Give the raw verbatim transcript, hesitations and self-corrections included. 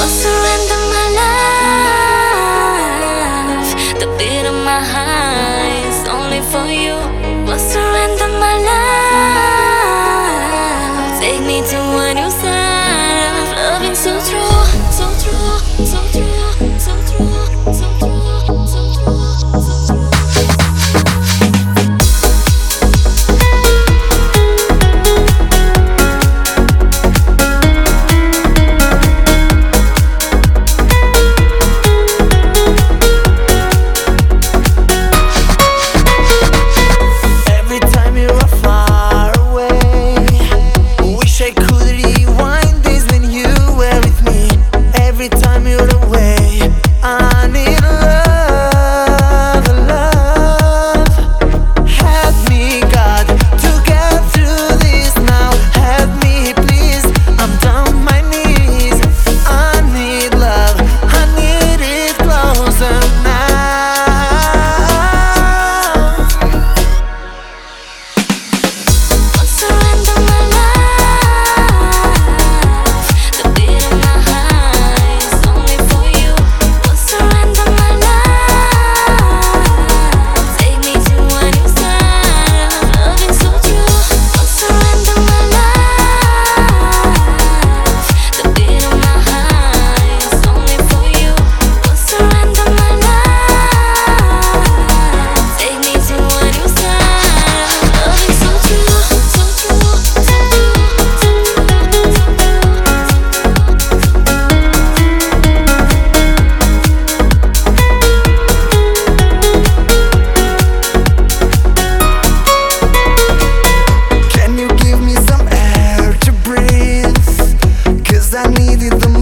surrender my life, the beat of my heart is only for you. I'll surrender my life, take me to a new side of loving so true, so true, so true, so true, so true, so true, so true. I needed the